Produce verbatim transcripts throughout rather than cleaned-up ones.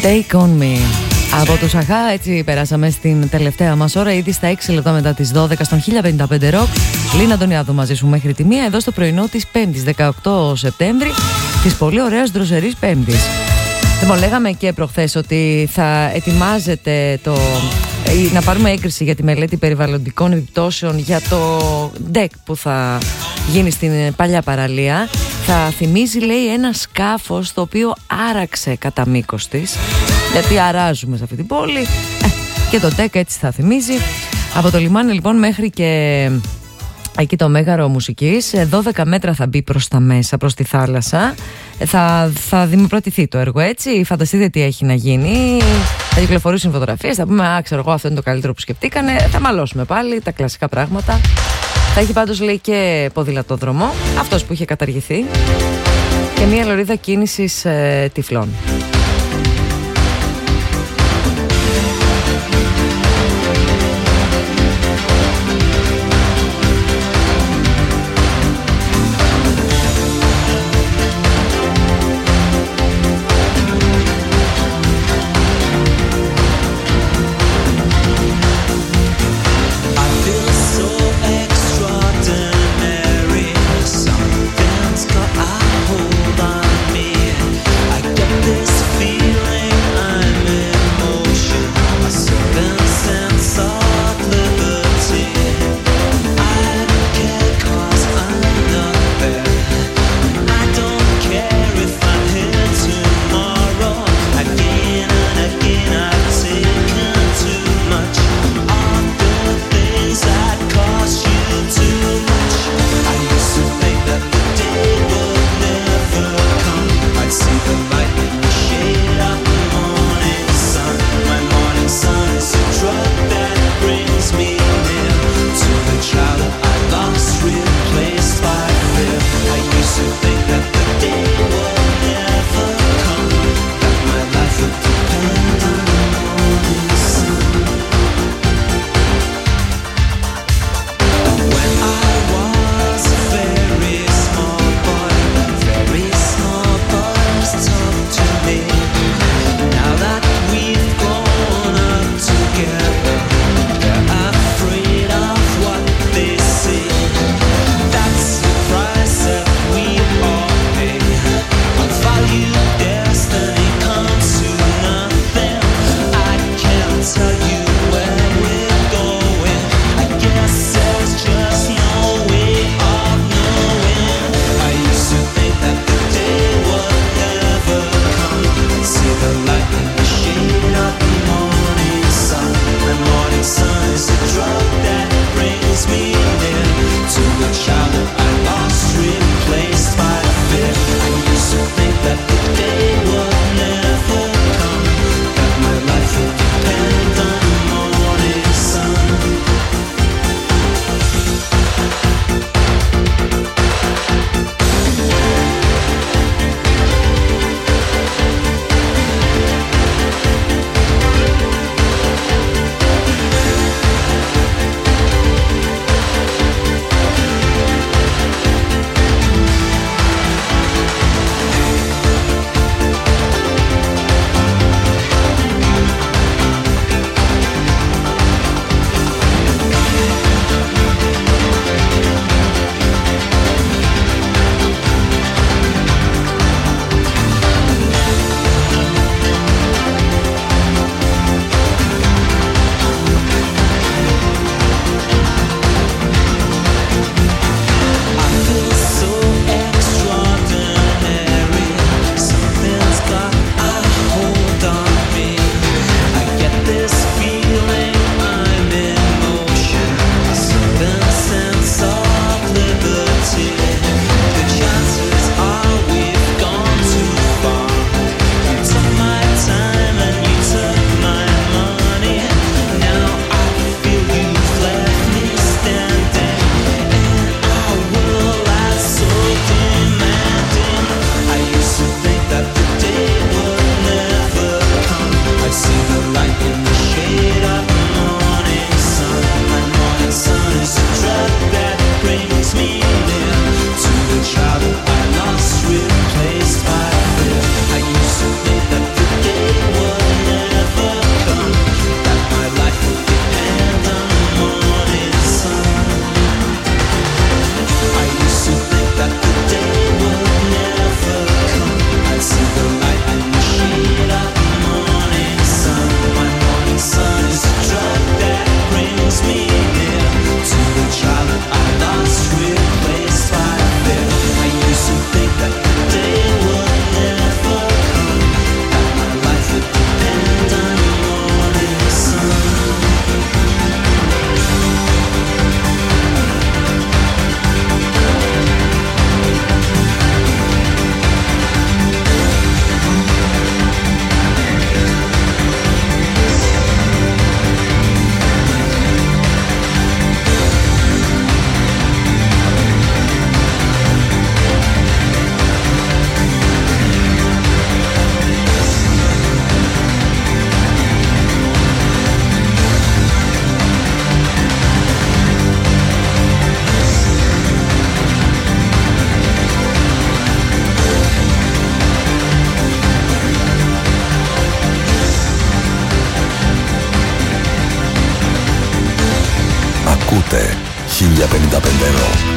Take on me. Από τους Αχά, έτσι περάσαμε στην τελευταία μας ώρα, ήδη στα έξι λεπτά μετά τις δώδεκα στον χίλια πενήντα πέντε Rock. Λίνα Αντωνιάδου μαζί σου μέχρι τη μία, εδώ στο πρωινό της πέμπτης δεκαοκτώ Σεπτέμβρη, της πολύ ωραίας δροσερής Πέμπτης. Λοιπόν, λέγαμε και προχθές ότι θα ετοιμάζεται το, να πάρουμε έγκριση για τη μελέτη περιβαλλοντικών επιπτώσεων για το ντεκ που θα γίνει στην παλιά παραλία. Θα θυμίζει, λέει, ένα σκάφος το οποίο άραξε κατά μήκος της, γιατί αράζουμε σε αυτή την πόλη, ε, και το ντεκ έτσι θα θυμίζει. Από το λιμάνι λοιπόν μέχρι και εκεί το Μέγαρο Μουσικής, δώδεκα μέτρα θα μπει προς τα μέσα, προς τη θάλασσα. Θα, θα δημοπρατηθεί το έργο, έτσι. Φανταστείτε τι έχει να γίνει. Θα κυκλοφορήσουν φωτογραφίες, θα πούμε, α, ξέρω εγώ, αυτό είναι το καλύτερο που σκεφτήκανε. Θα μαλώσουμε πάλι τα κλασικά πράγματα. Θα έχει πάντως, λέει, και ποδηλατόδρομο, αυτός που είχε καταργηθεί, και μία λωρίδα κίνησης ε, τυφλών. Something's got a hold on me. I get this feeling. Ακούτε χίλια πενήντα πέντε Rock.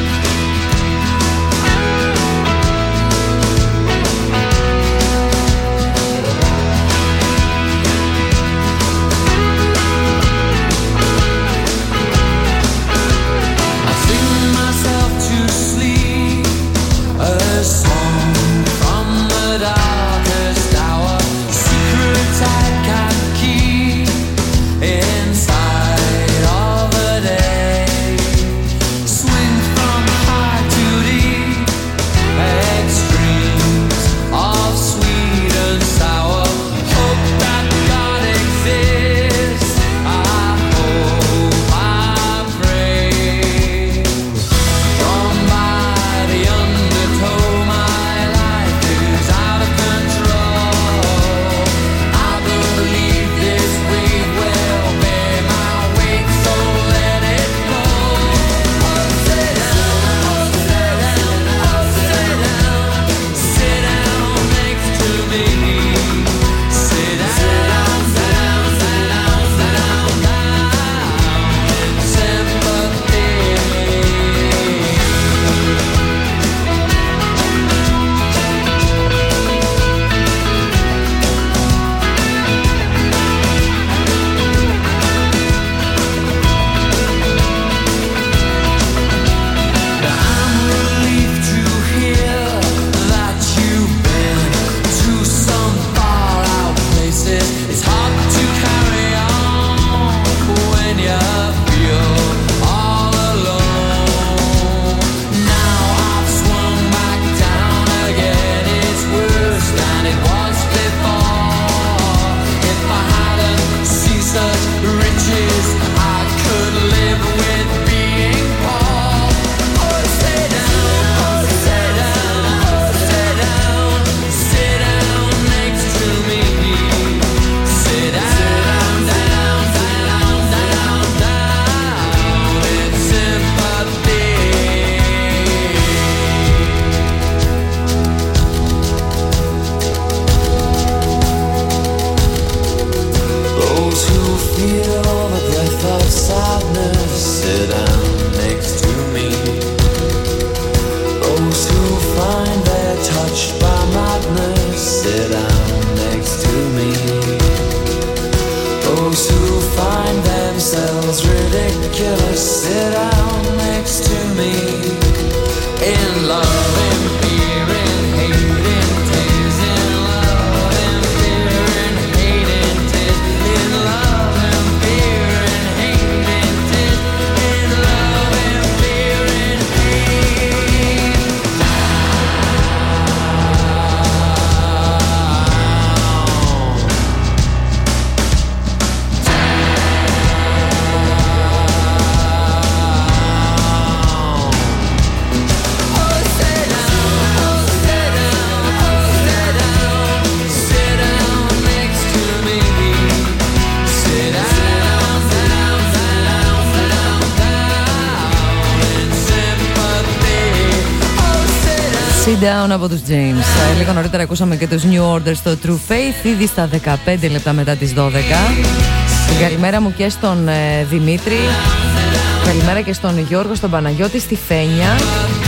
Sit Down από τους James. Λίγο νωρίτερα ακούσαμε και τους New Order στο True Faith, ήδη στα δεκαπέντε λεπτά μετά τις δώδεκα. Καλημέρα μου και στον ε, Δημήτρη. Καλημέρα και στον Γιώργο, στον Παναγιώτη, στη Φένια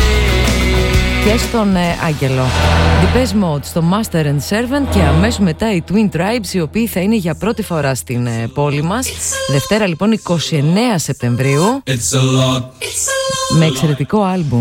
και στον ε, Άγγελο. Depeche Mode στο Master and Servant και αμέσως μετά οι Twin Tribes, οι οποίοι θα είναι για πρώτη φορά στην ε, πόλη μας. Δευτέρα λοιπόν εικοστή ενάτη Σεπτεμβρίου με εξαιρετικό άλμπουμ.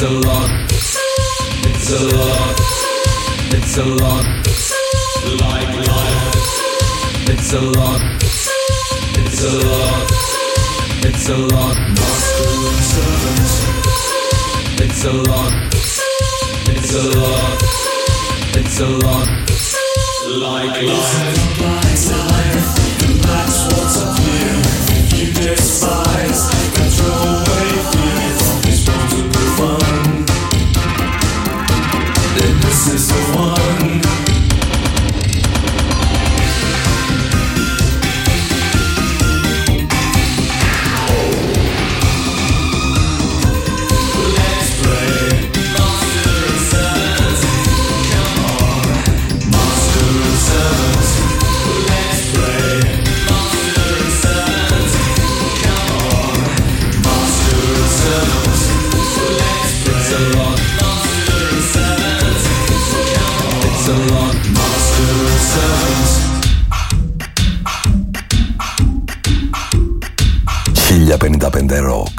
It's a lot. It's a lot. It's a lot. Like life. It's a lot. It's a lot. It's a lot. Master and servant. It's a lot. It's a lot. It's a lot. Like life. It's life. And that's what's up here. You despise and throw away fear from responsible fun. Then this is the one. χίλια πενήντα πέντε Rock.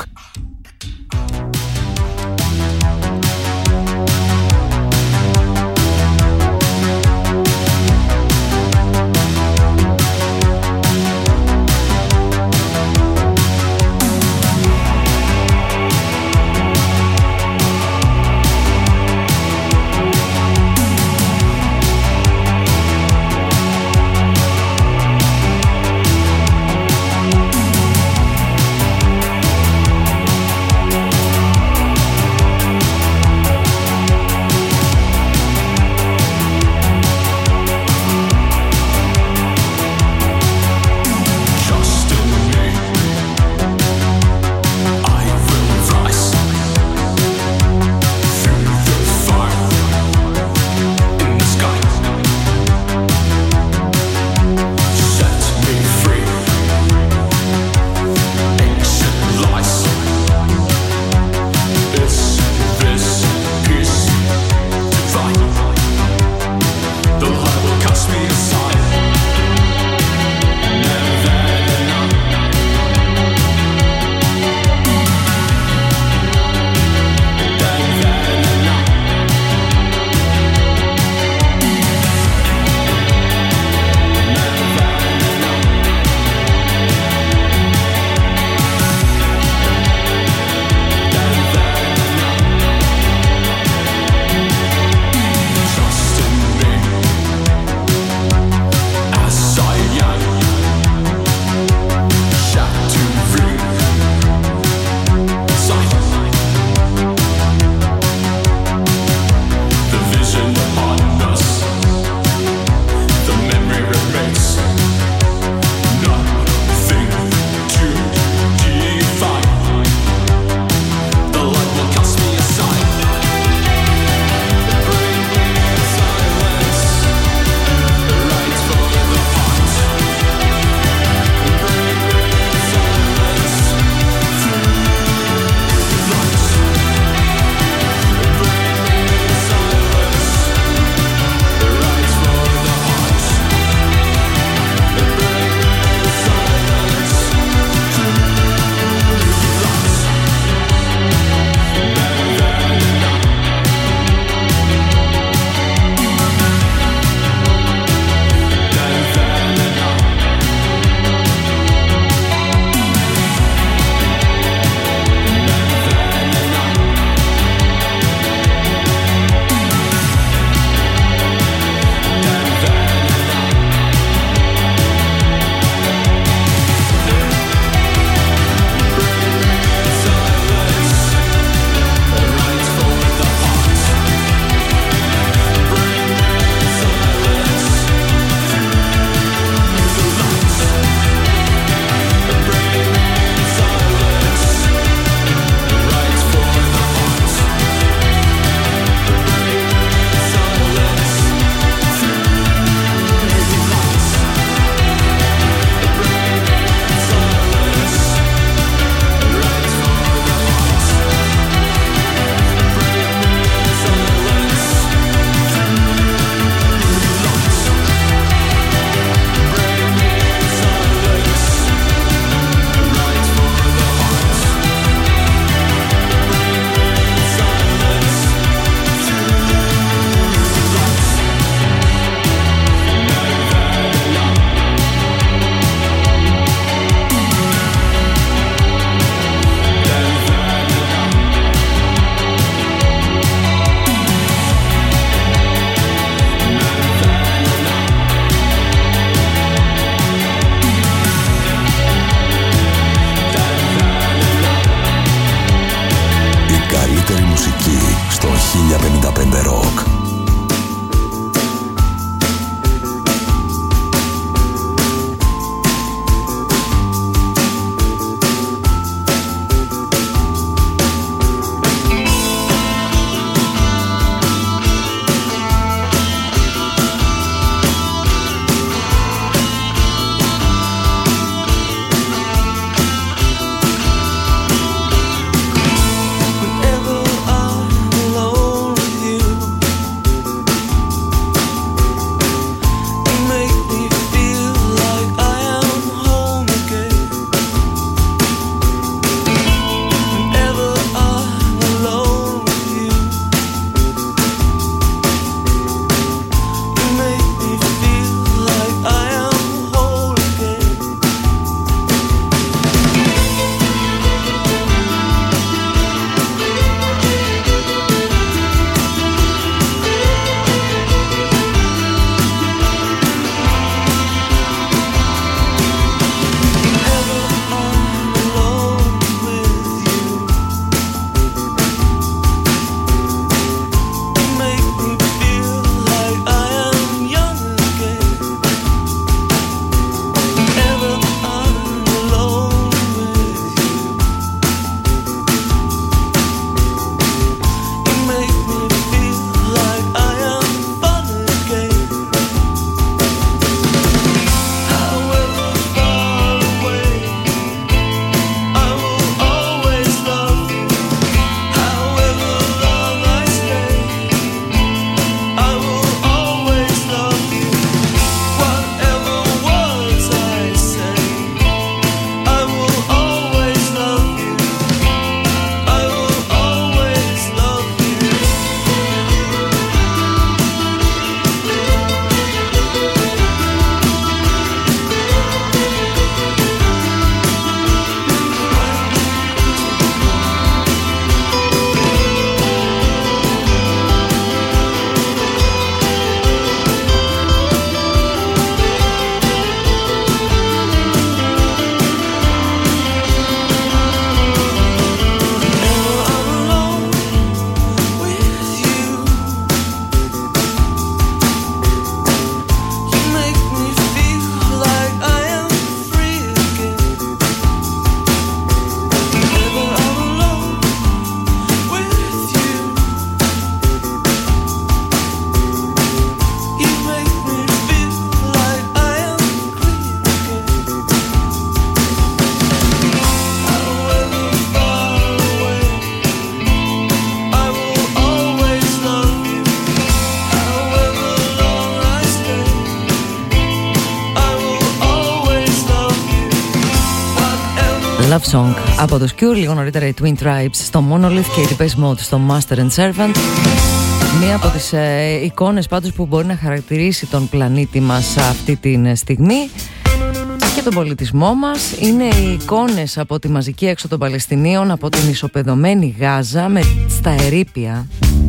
Love Song από τους Cure, λίγο νωρίτερα οι Twin Tribes στο Monolith και οι Depeche Mode στο Master and Servant. Μία από τις ε, εικόνες πάντως που μπορεί να χαρακτηρίσει τον πλανήτη μας αυτή τη στιγμή και τον πολιτισμό μας είναι οι εικόνες από τη μαζική έξω των Παλαιστινίων, από την ισοπεδωμένη Γάζα με στα ερείπια.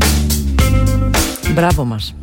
Μπράβο μας.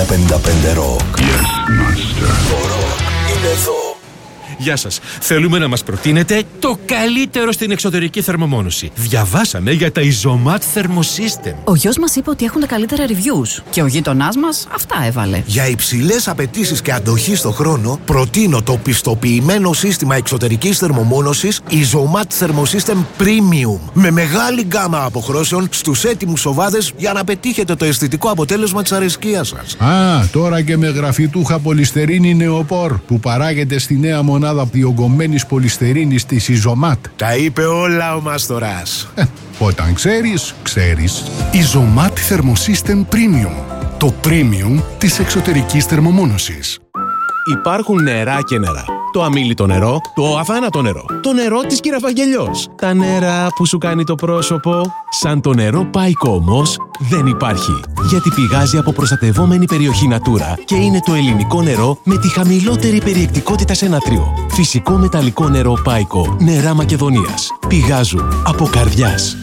πενήντα πέντε Rock. Yes, master. Το rock είναι εδώ. Γεια σας. Θέλουμε να μας προτείνετε το καλύτερο στην εξωτερική θερμομόνωση. Διαβάσαμε για τα Isomat Thermosystem. Ο γιος μας είπε ότι έχουν τα καλύτερα reviews και ο γείτονάς μας αυτά έβαλε. Για υψηλές απαιτήσεις και αντοχή στο χρόνο, προτείνω το πιστοποιημένο σύστημα εξωτερικής θερμομόνωσης Isomat Thermosystem Premium. Με μεγάλη γκάμα αποχρώσεων στους έτοιμους οβάδες για να πετύχετε το αισθητικό αποτέλεσμα της αρεσκίας σας. Α, τώρα και με γραφιτούχα πολυστερίνη νεοπόρ που παράγεται στη νέα μονάδα διογκωμένης πολυστερίνης της Isomat. Τα είπε όλα ο Μάστορας. Ε, όταν ξέρεις, ξέρεις. Isomat Thermosystem Premium. Το premium της εξωτερικής θερμομόνωσης. Υπάρχουν νερά και νερά. Το αμίλητο νερό, το αφάνατο νερό, το νερό της Κυραβαγγελιός. Τα νερά που σου κάνει το πρόσωπο. Σαν το νερό Πάικο όμως δεν υπάρχει. Γιατί πηγάζει από προστατευόμενη περιοχή Natura και είναι το ελληνικό νερό με τη χαμηλότερη περιεκτικότητα σε νατρίο. Φυσικό μεταλλικό νερό Πάικο. Νερά Μακεδονίας. Πηγάζουν από καρδιάς.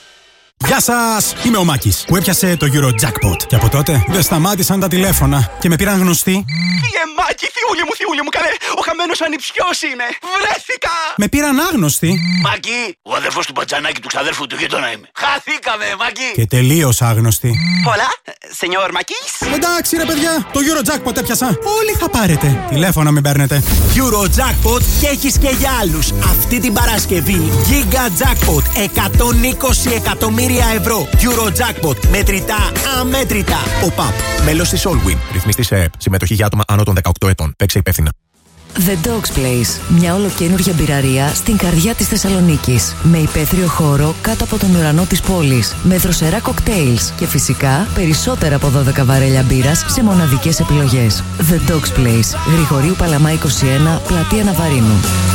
Γεια σας! Είμαι ο Μάκης που έπιασε το Eurojackpot. Και από τότε δεν σταμάτησαν τα τηλέφωνα και με πήραν γνωστοί. Φύγε Μάκη, θιούλη μου, θιούλη μου, καλέ! Ο χαμένος ανιψιός είμαι! Βρέθηκα! Με πήραν άγνωστοι. Μάκη, ο αδερφός του Μπατζανάκη του ξαδέρφου του γείτονα είμαι. Χαθήκαμε, Μάκη! Και τελείως άγνωστοι. Πολλά, σενιόρ Μάκης. Εντάξει ρε παιδιά, το Eurojackpot έπιασα. Όλοι θα πάρετε. Τηλέφωνα μην παίρνετε. Eurojackpot και έχεις και για άλλους. Αυτή την Παρασκευή Giga Jackpot εκατόν είκοσι εκατομμύρια ευρώ. Eurojackpot. Μετρητά, αμέτρητα. ΟΠΑΠ. Μέλος της Allwin. Ρυθμιστής σε ΕΕΠ. Συμμετοχή για άτομα άνω των δεκαοκτώ ετών. Παίξε υπεύθυνα. The Dogs Place, μια ολοκαίνουργια μπειραρία στην καρδιά της Θεσσαλονίκης. Με υπαίθριο χώρο κάτω από τον ουρανό της πόλης. Με δροσερά κοκτέιλς και φυσικά περισσότερα από δώδεκα βαρέλια μπύρας σε μοναδικές επιλογές. The Dogs Place, Γρηγορίου Παλαμά είκοσι ένα, πλατεία Ναβαρίνου.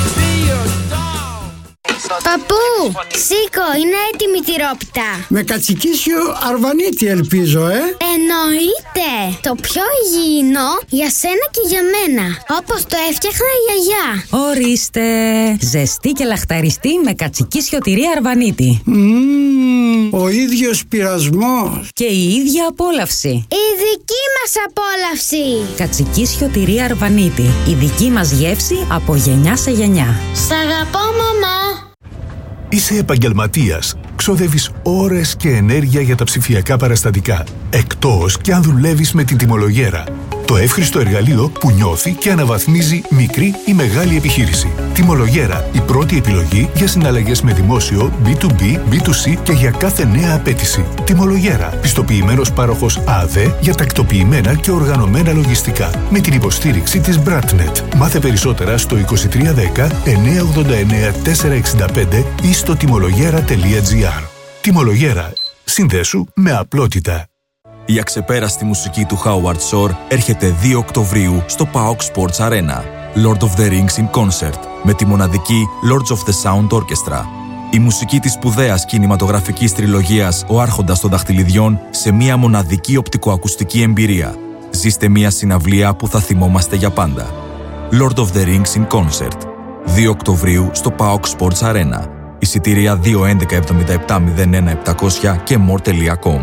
Παππού, σήκω, είναι έτοιμη η τυρόπιτα. Με κατσικίσιο αρβανίτη ελπίζω, ε. Εννοείται. Το πιο υγιεινό για σένα και για μένα. Όπως το έφτιαχνα η γιαγιά. Ορίστε. Ζεστή και λαχταριστή με κατσικίσιο τυρί αρβανίτη. Mm, ο ίδιος πειρασμός. Και η ίδια απόλαυση. Η δική μας απόλαυση. Κατσικίσιο τυρί αρβανίτη. Η δική μας γεύση από γενιά σε γενιά. Σ' αγαπώ, μαμά. Είσαι επαγγελματίας. Ξοδεύεις ώρες και ενέργεια για τα ψηφιακά παραστατικά. Εκτός και αν δουλεύεις με την τιμολογέρα. Το εύχριστο εργαλείο που νιώθει και αναβαθμίζει μικρή ή μεγάλη επιχείρηση. Τιμολογέρα, η πρώτη επιλογή για συναλλαγές με δημόσιο, μπι του μπι, μπι του σι και για κάθε νέα απέτηση. Τιμολογέρα, πιστοποιημένος πάροχος ΑΔΕ για τακτοποιημένα και οργανωμένα λογιστικά. Με την υποστήριξη της Bratnet. Μάθε περισσότερα στο είκοσι τρία δέκα εννιακόσια ογδόντα εννέα τετρακόσια εξήντα πέντε ή στο τιμολογέρα τελεία τζι άρ. Τιμολογέρα. Συνδέσου με απλότητα. Η αξεπέραστη μουσική του Howard Shore έρχεται δύο Οκτωβρίου στο πάοκ Sports Arena. Lord of the Rings in Concert με τη μοναδική Lords of the Sound Orchestra. Η μουσική της σπουδαίας κινηματογραφικής τριλογίας «Ο Άρχοντας των Δαχτυλιδιών» σε μια μοναδική οπτικοακουστική εμπειρία. Ζήστε μια συναυλία που θα θυμόμαστε για πάντα. Lord of the Rings in Concert. δύο Οκτωβρίου στο πάοκ Sports Arena. Εισιτήρια δύο έντεκα εβδομήντα επτά μηδέν ένα επτακόσια και more τελεία com.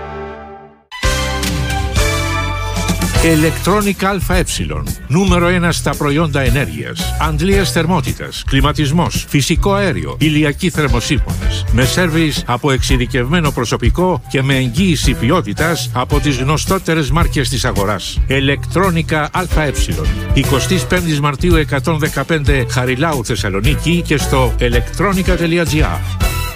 Electronic ΑΕ, νούμερο ένα στα προϊόντα ενέργειας, αντλίας θερμότητας, κλιματισμός, φυσικό αέριο, ηλιακοί θερμοσύφωνες, με σέρβις από εξειδικευμένο προσωπικό και με εγγύηση ποιότητας από τις γνωστότερες μάρκες της αγοράς. Electronica ΑΕ, εικοστή πέμπτη Μαρτίου εκατόν δεκαπέντε Χαριλάου Θεσσαλονίκη και στο electronica τελεία τζι άρ.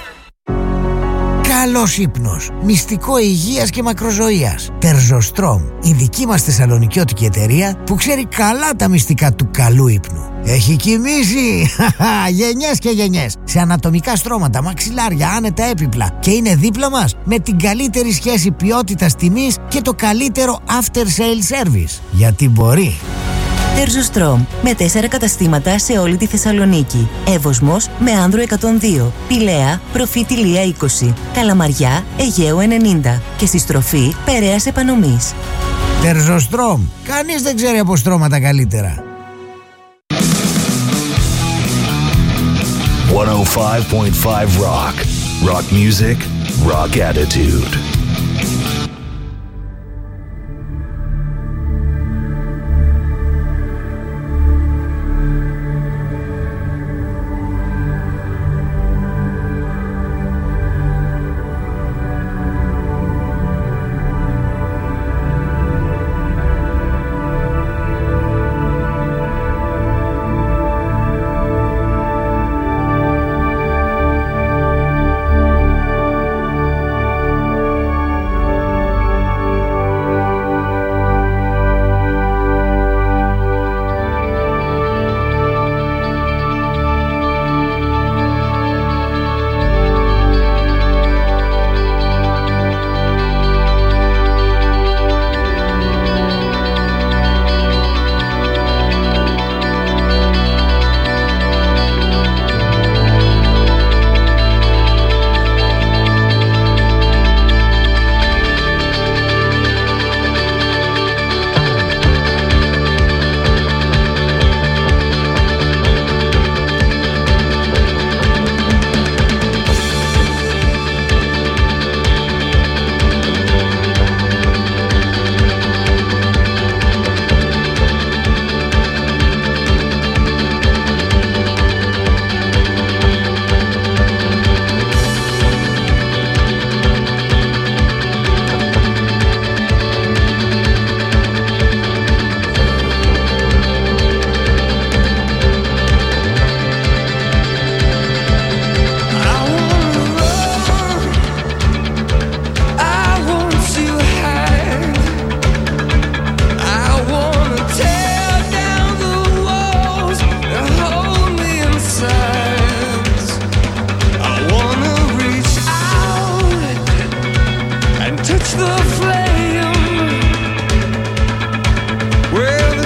Καλός ύπνος, μυστικό υγείας και μακροζωίας. Τερζοστρόμ, η δική μας θεσσαλονικιώτικη εταιρεία που ξέρει καλά τα μυστικά του καλού ύπνου. Έχει κοιμήσει γενιές και γενιές σε ανατομικά στρώματα, μαξιλάρια, άνετα έπιπλα και είναι δίπλα μας με την καλύτερη σχέση ποιότητας τιμής και το καλύτερο after sale service. Γιατί μπορεί. Τερζοστρόμ, με τέσσερα καταστήματα σε όλη τη Θεσσαλονίκη. Εύωσμος με Άνδρο εκατόν δύο, Πηλαία, Προφήτη Λία είκοσι, Καλαμαριά, Αιγαίου ενενήντα και στη στροφή Περαίας Επανομής. Τερζοστρόμ, κανείς δεν ξέρει από στρώματα καλύτερα. εκατόν πέντε κόμμα πέντε Rock. Rock music, rock attitude.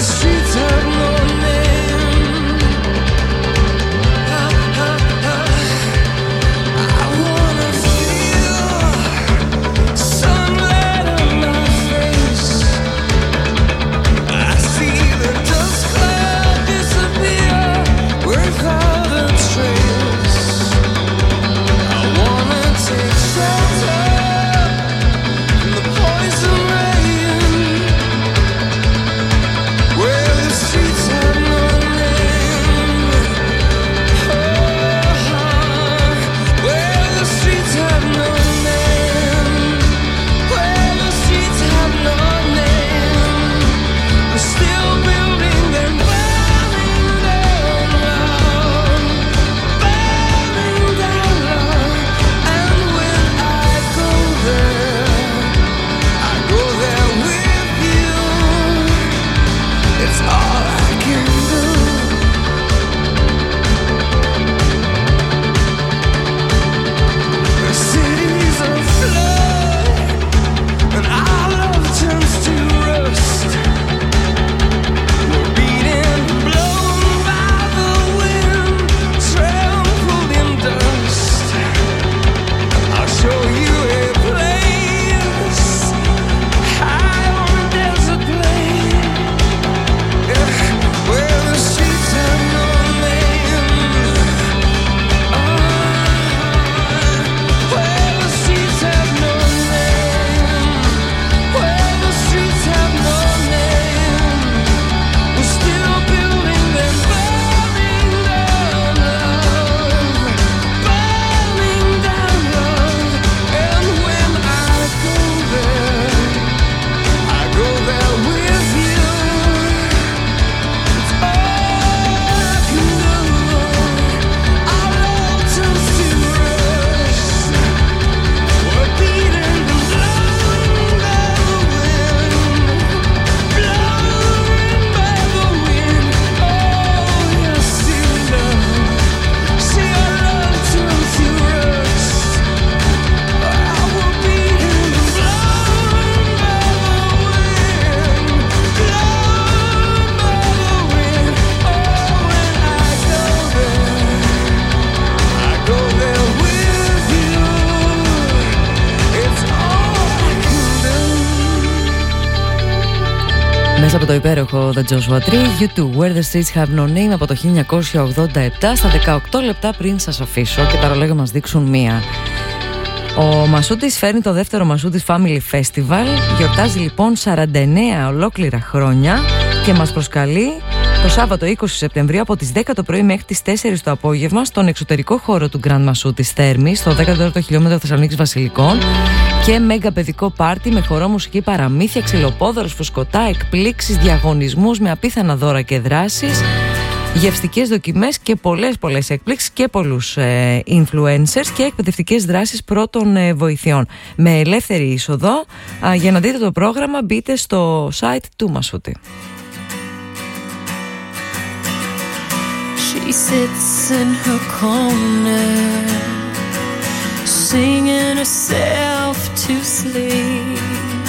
Μέσα από το υπέροχο The Joshua Tree, You Too, Where the Streets Have No Name από το χίλια εννιακόσια ογδόντα επτά, στα δεκαοκτώ λεπτά πριν σας αφήσω και τα ρολόγια μας δείξουν μία. Ο Μασούτης φέρνει το δεύτερο Μασούτης Family Festival, γιορτάζει λοιπόν σαράντα εννέα ολόκληρα χρόνια και μας προσκαλεί το Σάββατο είκοσι Σεπτεμβρίου από τις δέκα το πρωί μέχρι τις τέσσερις το απόγευμα στον εξωτερικό χώρο του Grand Μασούτης Θέρμης, στο δέκατο τέταρτο χιλιόμετρο Θεσσαλονίκης Βασιλικών, και μέγα παιδικό πάρτι με χορό, μουσική, παραμύθια, ξυλοπόδωρος, φουσκωτά, εκπλήξεις, διαγωνισμούς με απίθανα δώρα και δράσεις, γευστικές δοκιμές και πολλές πολλές εκπλήξεις και πολλούς ε, influencers και εκπαιδευτικές δράσεις πρώτων ε, βοηθειών με ελεύθερη είσοδο. Α, για να δείτε το πρόγραμμα μπείτε στο site του Μασούτη. She sits in her corner, singing herself to sleep,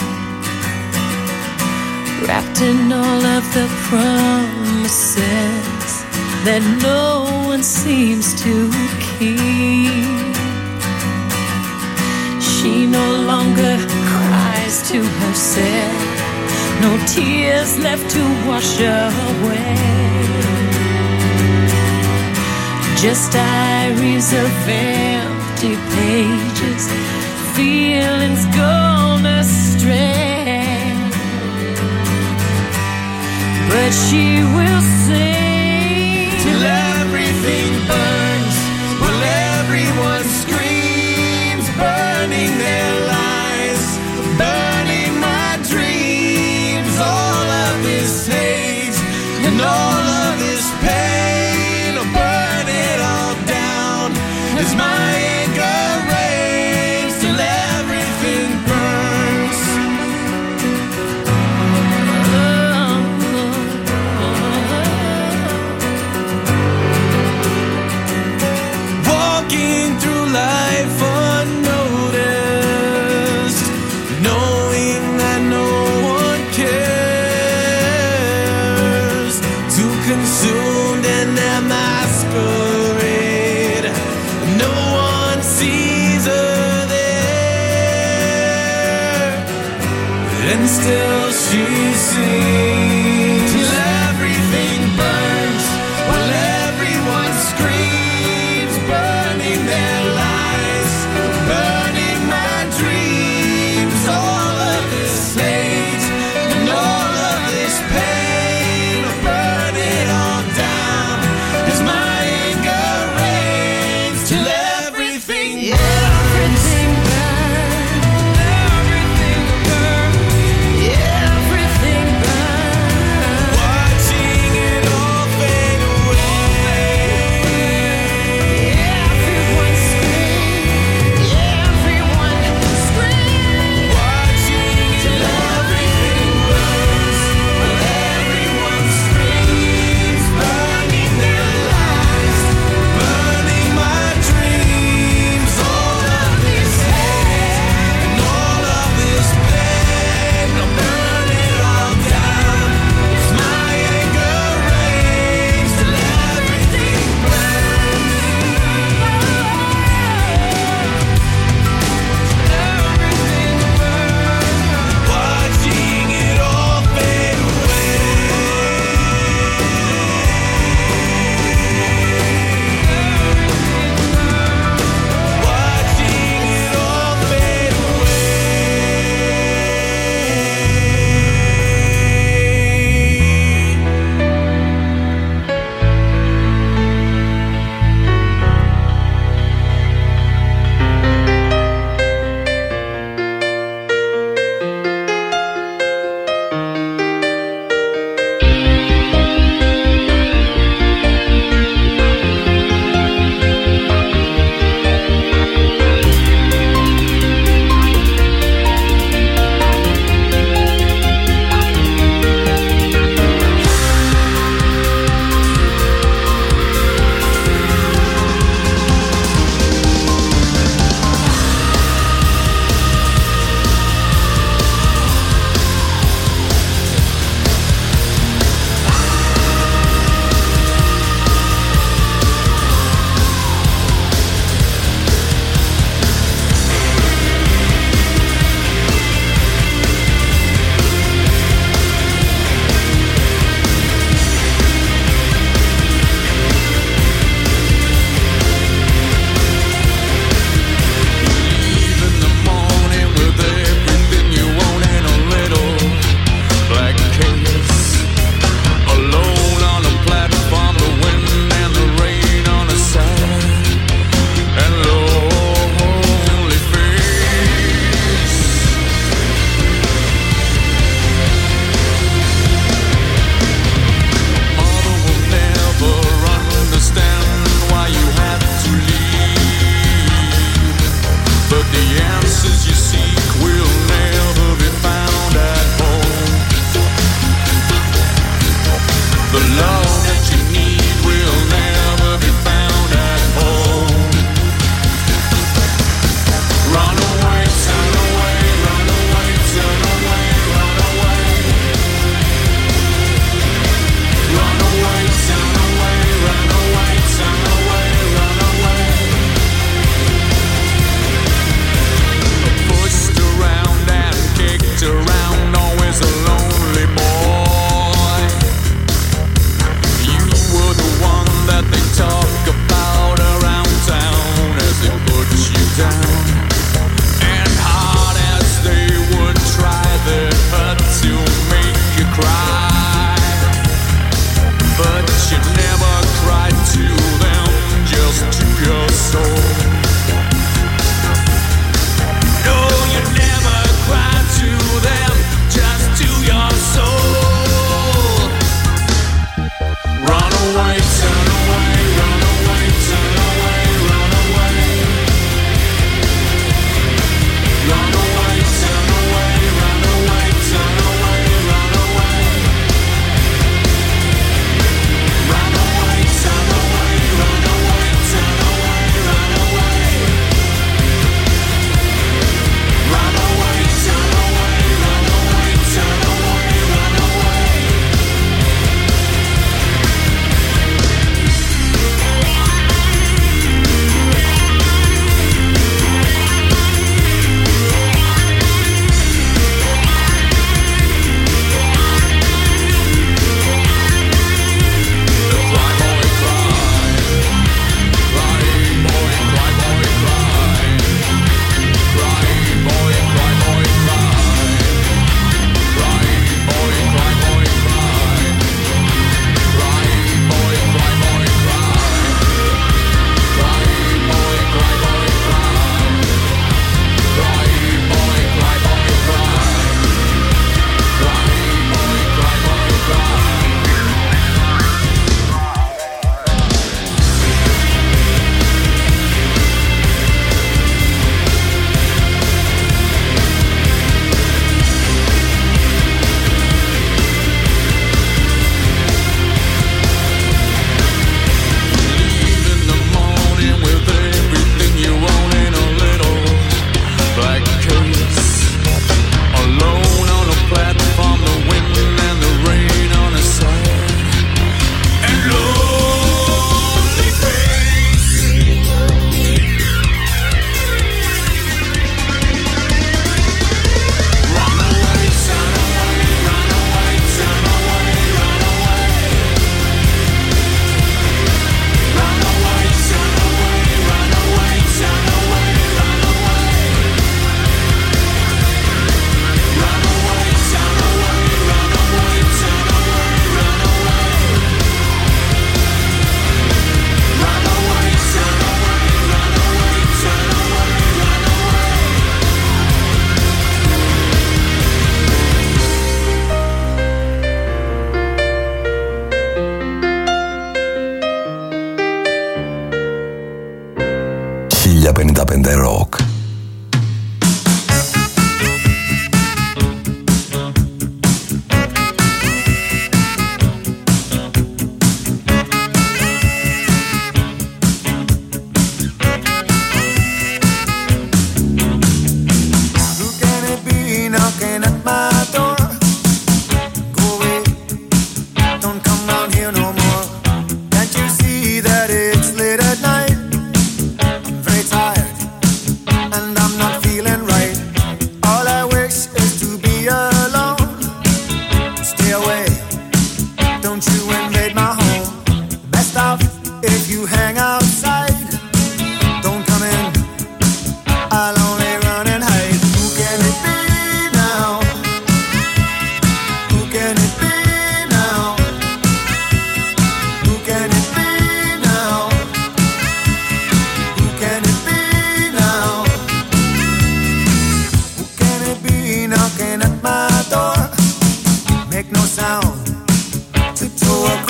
wrapped in all of the promises that no one seems to keep. She no longer cries to herself, no tears left to wash away, just diaries of empty pages, feelings gone astray. But she will sing till everything burns, while everyone screams, burning their lives, burning my dreams. All of this hate and all of this pain, I'll burn it all down as my anger rains till everything burns. Walking through life unnoticed, knowing that no one cares. consumed in their masquerade. No one sees her there, and still she sings till everything burns while everyone screams, burning their lives, burning my dreams. All of this hate and all of this pain, burn it all down as my anger reigns till everything burns. Everything burns. Everything burns. Everything burns.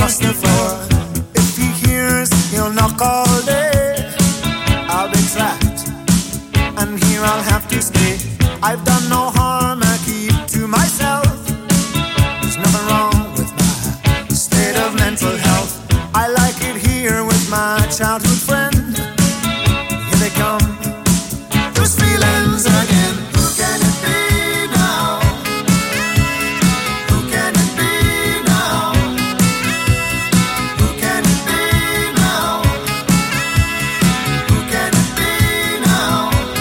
across the floor. If he hears, he'll knock all day. I'll be trapped, and here I'll have to stay. I've done no harm, I keep to myself. There's nothing wrong with my state of mental health. I like it here with my childhood friend. Here they come, those feelings again. Who can it be now? Who can it be now? Who can it be now? Who can it be now?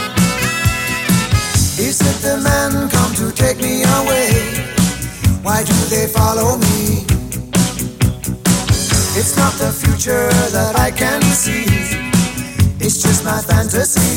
Is it the men come to take me away? Why do they follow me? It's not the future that I can see. It's just my fantasy.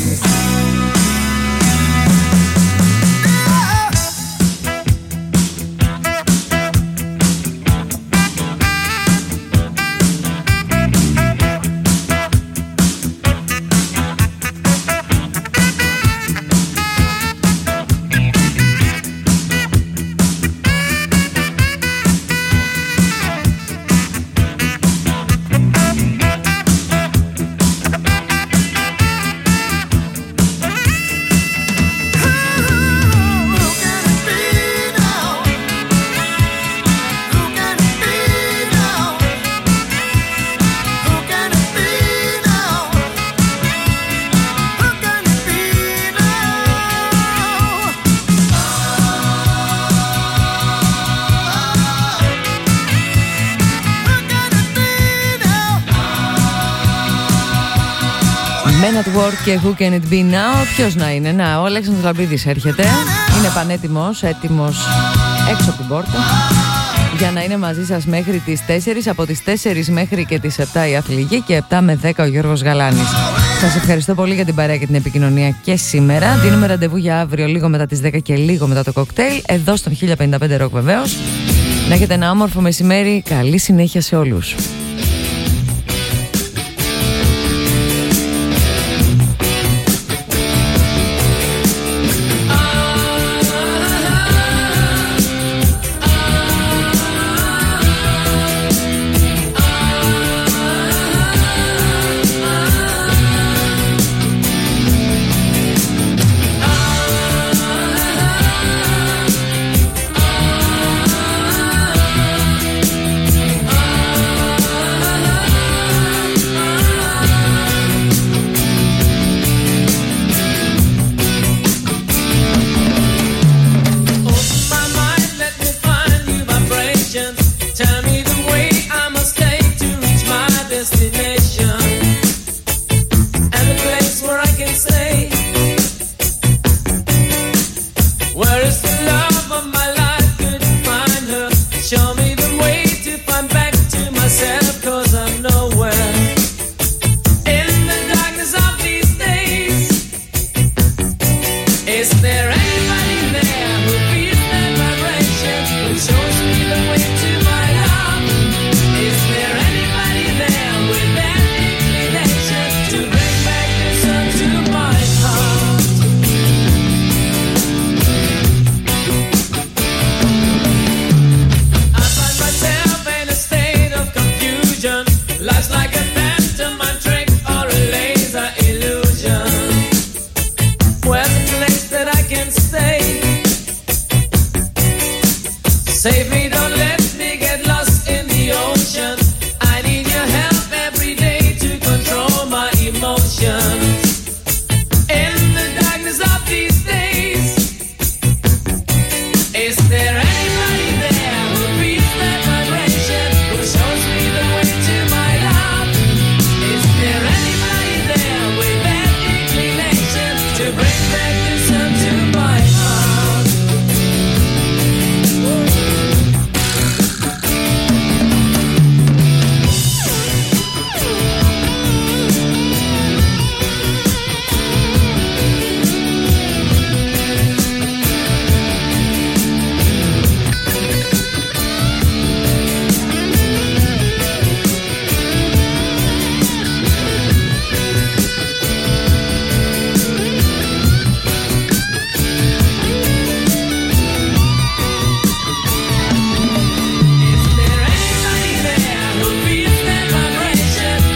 Men at Work και Who Can It Be Now. Ποιος να είναι? Να, ο Αλέξανδρος Λαμπίδης έρχεται. Είναι πανέτοιμος, έτοιμος έξω από την πόρτα για να είναι μαζί σας μέχρι τις τέσσερις. Από τις τέσσερις μέχρι και τις επτά η Αθλητική και επτά με δέκα ο Γιώργος Γαλάνης. Σας ευχαριστώ πολύ για την παρέα και την επικοινωνία και σήμερα. Δίνουμε ραντεβού για αύριο λίγο μετά τις δέκα και λίγο μετά το κοκτέιλ. Εδώ στον χίλια πενήντα πέντε Rock βεβαίως. Να έχετε ένα όμορφο μεσημέρι. Καλή συνέχεια σε όλους.